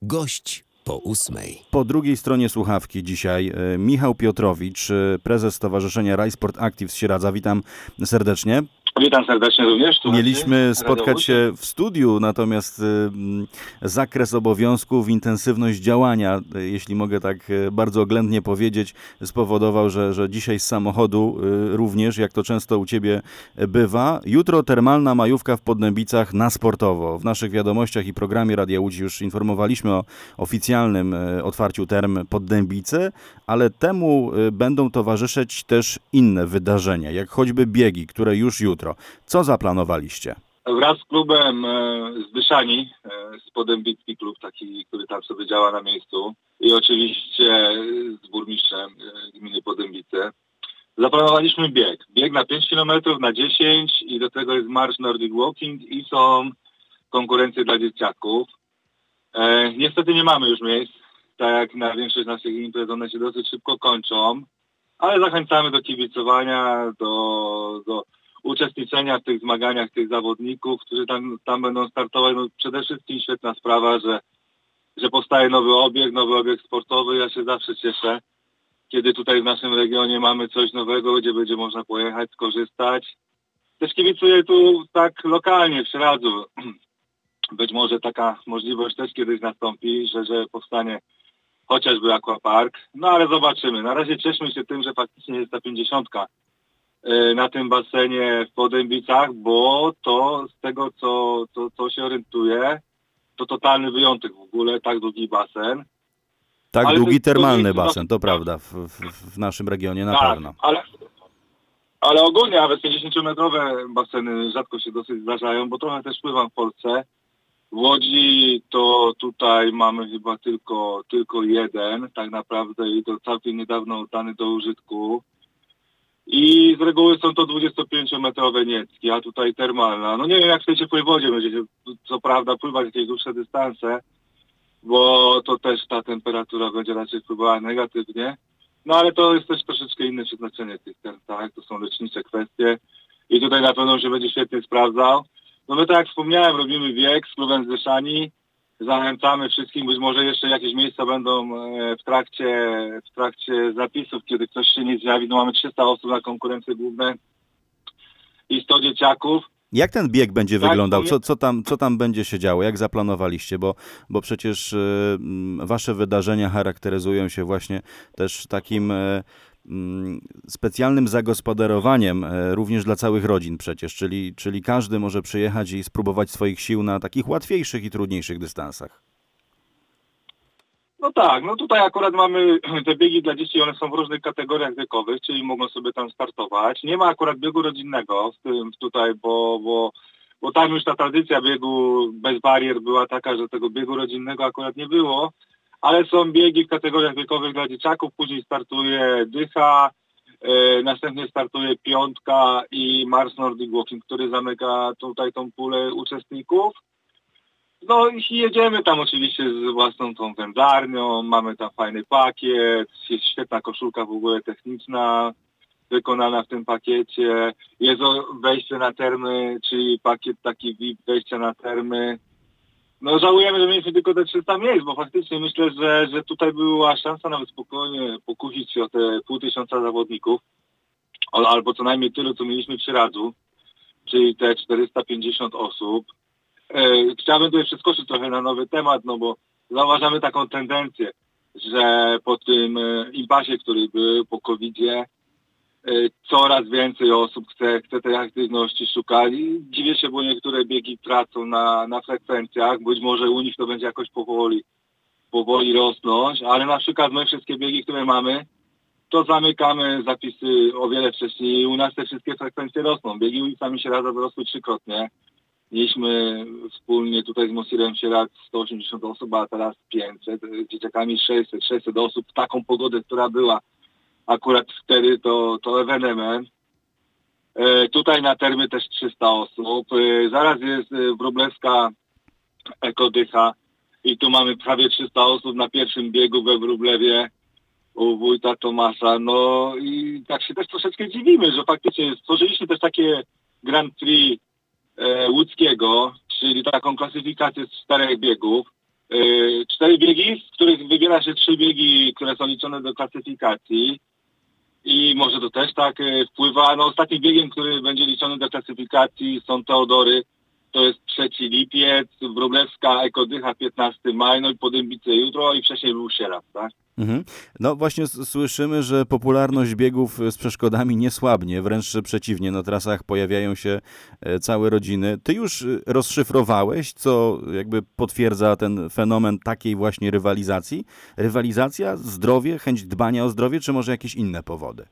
Gość po 8. Po drugiej stronie słuchawki dzisiaj Michał Piotrowicz, prezes Stowarzyszenia Rajsport Active z Sieradza. Witam serdecznie. Witam serdecznie również. Mieliśmy spotkać się w studiu, natomiast zakres obowiązków, intensywność działania, jeśli mogę tak bardzo oględnie powiedzieć, spowodował, że dzisiaj z samochodu również, jak to często u Ciebie bywa. Jutro termalna majówka w Poddębicach na sportowo. W naszych wiadomościach i programie Radia Łódź już informowaliśmy o oficjalnym otwarciu term Poddębice, ale temu będą towarzyszyć też inne wydarzenia, jak choćby biegi, które już jutro. Co zaplanowaliście? Wraz z klubem Zdyszani, Poddębicki klub taki, który tam sobie działa na miejscu, i oczywiście z burmistrzem gminy Poddębice, zaplanowaliśmy bieg. Bieg na 5 km, na 10 i do tego jest marsz Nordic Walking i są konkurencje dla dzieciaków. Niestety nie mamy już miejsc, tak jak na większość naszych imprez, one się dosyć szybko kończą, ale zachęcamy do kibicowania, do uczestniczenia w tych zmaganiach tych zawodników, którzy tam będą startować. No przede wszystkim świetna sprawa, że powstaje nowy obiekt sportowy. Ja się zawsze cieszę, kiedy tutaj w naszym regionie mamy coś nowego, gdzie będzie można pojechać, skorzystać. Też kibicuję tu tak lokalnie w Sieradzu. Być może taka możliwość też kiedyś nastąpi, że powstanie chociażby aquapark. No ale zobaczymy. Na razie cieszmy się tym, że faktycznie jest ta 50 na tym basenie w Poddębicach, bo to z tego, co się orientuje, to totalny wyjątek w ogóle, tak długi basen. Tak ale długi termalny jest, basen, to prawda, w naszym regionie na pewno. Ale ogólnie nawet 50-metrowe baseny rzadko się dosyć zdarzają, bo trochę też pływam w Polsce. W Łodzi to tutaj mamy chyba tylko jeden, tak naprawdę, i to całkiem niedawno oddany do użytku. I z reguły są to 25-metrowe niecki, a tutaj termalna. No nie wiem, jak chcecie pływać w wodzie, będziecie co prawda pływać jakieś dłuższe dystanse, bo to też ta temperatura będzie raczej wpływała negatywnie. No ale to jest też troszeczkę inne przeznaczenie tych term, tak? To są lecznicze kwestie i tutaj na pewno się będzie świetnie sprawdzał. No my tak jak wspomniałem, robimy bieg z klubem Zdyszani. Zachęcamy wszystkim, być może jeszcze jakieś miejsca będą w trakcie zapisów, kiedy ktoś się nie zjawi. No mamy 300 osób na konkurencje główne i 100 dzieciaków. Jak ten bieg będzie wyglądał? Co tam będzie się działo? Jak zaplanowaliście? Bo przecież wasze wydarzenia charakteryzują się właśnie też takim specjalnym zagospodarowaniem również dla całych rodzin przecież, czyli każdy może przyjechać i spróbować swoich sił na takich łatwiejszych i trudniejszych dystansach. No tak, no tutaj akurat mamy te biegi dla dzieci, one są w różnych kategoriach wiekowych, czyli mogą sobie tam startować. Nie ma akurat biegu rodzinnego tutaj, bo tam już ta tradycja biegu bez barier była taka, że tego biegu rodzinnego akurat nie było. Ale są biegi w kategoriach wiekowych dla dzieciaków, później startuje dycha, następnie startuje piątka i Mars Nordic Walking, który zamyka tutaj tą pulę uczestników. No i jedziemy tam oczywiście z własną tą wędlarnią, mamy tam fajny pakiet, jest świetna koszulka w ogóle techniczna wykonana w tym pakiecie, jest wejście na termy, czyli pakiet taki VIP wejścia na termy. No żałujemy, że mieliśmy tylko te 300 miejsc, bo faktycznie myślę, że tutaj była szansa nawet spokojnie pokusić się o te 500 zawodników, albo co najmniej tyle, co mieliśmy w Sieradzu, czyli te 450 osób. Chciałbym tutaj przeskoczyć trochę na nowy temat, no bo zauważamy taką tendencję, że po tym impasie, który był po COVID-zie, coraz więcej osób chce tej aktywności szukać i dziwię się, bo niektóre biegi tracą na frekwencjach, być może u nich to będzie jakoś powoli rosnąć, ale na przykład my wszystkie biegi, które mamy, to zamykamy zapisy o wiele wcześniej i u nas te wszystkie frekwencje rosną. Biegi ulicami Sieradza wyrosły 3-krotnie. Mieliśmy wspólnie tutaj z Mosirem Sieradz 180 osób, a teraz 500, z dzieciakami 600 osób w taką pogodę, która była. Akurat wtedy to ewenement. Tutaj na termy też 300 osób. Zaraz jest Wróblewska Ekodycha i tu mamy prawie 300 osób na pierwszym biegu we Wróblewie u wójta Tomasza. No i tak się też troszeczkę dziwimy, że faktycznie stworzyliśmy też takie Grand Prix łódzkiego, czyli taką klasyfikację z 4 biegów. 4 biegi, z których wybiera się 3 biegi, które są liczone do klasyfikacji. I może to też tak wpływa. No, ostatnim biegiem, który będzie liczony do klasyfikacji, są Teodory. To jest 3 lipiec, Wróblewska, Ekodycha 15 maj, no i Podębice jutro i wcześniej był Sieradz, tak? Mhm. No właśnie słyszymy, że popularność biegów z przeszkodami nie słabnie, wręcz przeciwnie, na trasach pojawiają się całe rodziny. Ty już rozszyfrowałeś, co jakby potwierdza ten fenomen takiej właśnie rywalizacji? Rywalizacja, zdrowie, chęć dbania o zdrowie, czy może jakieś inne powody?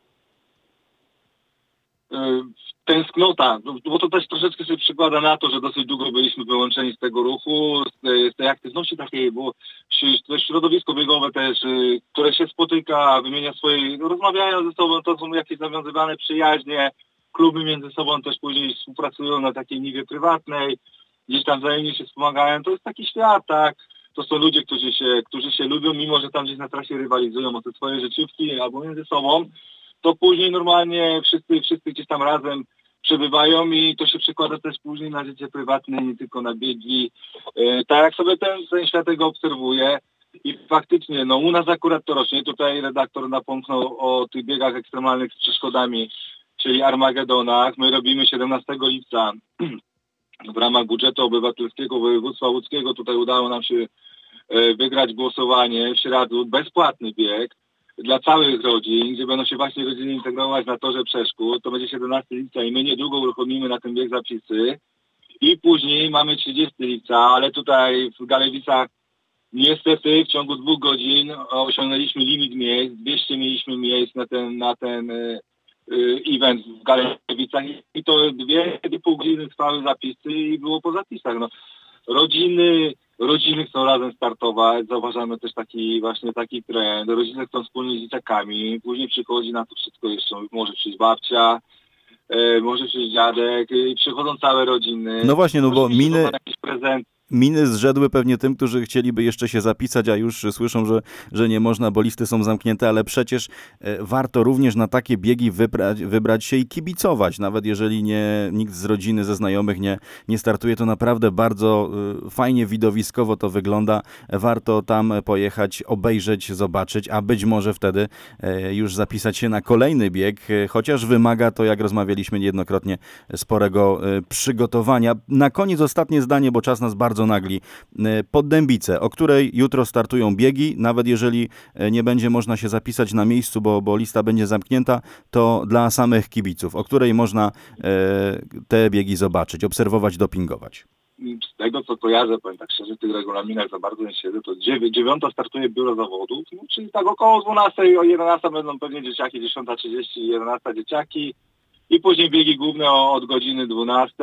Tęsknota, bo to też troszeczkę się przykłada na to, że dosyć długo byliśmy wyłączeni z tego ruchu, z tej aktywności takiej, bo to środowisko biegowe też, które się spotyka, wymienia swoje, rozmawiają ze sobą, to są jakieś nawiązywane przyjaźnie, kluby między sobą też później współpracują na takiej niwie prywatnej, gdzieś tam wzajemnie się wspomagają, to jest taki świat, tak? To są ludzie, którzy się lubią, mimo że tam gdzieś na trasie rywalizują o te swoje życiówki albo między sobą, to później normalnie wszyscy gdzieś tam razem przebywają i to się przekłada też później na życie prywatne, nie tylko na biegi. Tak jak sobie ten świat tego obserwuję i faktycznie, no u nas akurat to rośnie. Tutaj redaktor napomknął o tych biegach ekstremalnych z przeszkodami, czyli Armagedonach. My robimy 17 lipca w ramach budżetu obywatelskiego województwa łódzkiego. Tutaj udało nam się wygrać głosowanie w Sieradzu, bezpłatny bieg dla całych rodzin, gdzie będą się właśnie rodziny integrować na torze przeszkód. To będzie 17 lipca i my niedługo uruchomimy na ten bieg zapisy. I później mamy 30 lipca, ale tutaj w Galewicach niestety w ciągu 2 godzin osiągnęliśmy limit miejsc. 200 mieliśmy miejsc na ten event w Galewicach i to 2,5 godziny trwały zapisy i było po zapisach. No, rodziny chcą razem startować, zauważamy też taki trend, rodzice chcą wspólnie z dzieciakami, później przychodzi na to wszystko jeszcze, może przyjść babcia, może przyjść dziadek i przychodzą całe rodziny. No właśnie, no bo jakiś prezent. Miny zrzedły pewnie tym, którzy chcieliby jeszcze się zapisać, a już słyszą, że nie można, bo listy są zamknięte, ale przecież warto również na takie biegi wybrać się i kibicować. Nawet jeżeli nikt z rodziny, ze znajomych nie startuje, to naprawdę bardzo fajnie, widowiskowo to wygląda. Warto tam pojechać, obejrzeć, zobaczyć, a być może wtedy już zapisać się na kolejny bieg, chociaż wymaga to, jak rozmawialiśmy niejednokrotnie, sporego przygotowania. Na koniec ostatnie zdanie, bo czas nas bardzo nagli. Podębice, o której jutro startują biegi, nawet jeżeli nie będzie można się zapisać na miejscu, bo lista będzie zamknięta, to dla samych kibiców, o której można te biegi zobaczyć, obserwować, dopingować. Z tego, co kojarzę, powiem tak szczerze, w tych regulaminach za bardzo nie siedzę, to 9 startuje biuro zawodów, no, czyli tak około 12, o 11 będą pewnie dzieciaki, 10:30, 11 dzieciaki i później biegi główne od godziny 12.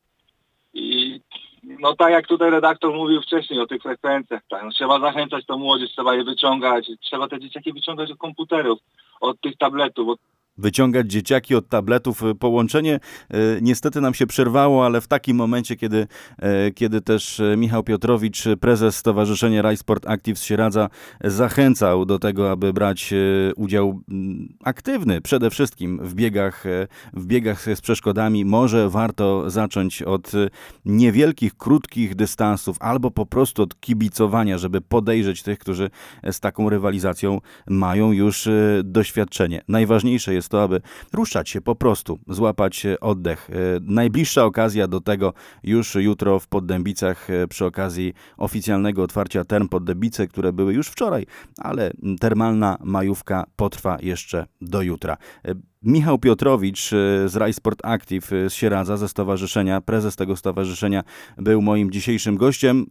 I no tak jak tutaj redaktor mówił wcześniej o tych frekwencjach, tak, no, trzeba zachęcać tą młodzież, trzeba je wyciągać, trzeba te dzieciaki wyciągać od komputerów, od tych tabletów, wyciągać dzieciaki od tabletów. Połączenie niestety nam się przerwało, ale w takim momencie, kiedy też Michał Piotrowicz, prezes Stowarzyszenia Rajsport Active z Sieradza, zachęcał do tego, aby brać udział aktywny przede wszystkim w biegach z przeszkodami. Może warto zacząć od niewielkich, krótkich dystansów albo po prostu od kibicowania, żeby podejrzeć tych, którzy z taką rywalizacją mają już doświadczenie. Najważniejsze jest to, aby ruszać się po prostu, złapać oddech. Najbliższa okazja do tego już jutro w Podębicach przy okazji oficjalnego otwarcia term Podębice, które były już wczoraj, ale termalna majówka potrwa jeszcze do jutra. Michał Piotrowicz z Rajsport Active z Sieradza, ze stowarzyszenia, prezes tego stowarzyszenia, był moim dzisiejszym gościem.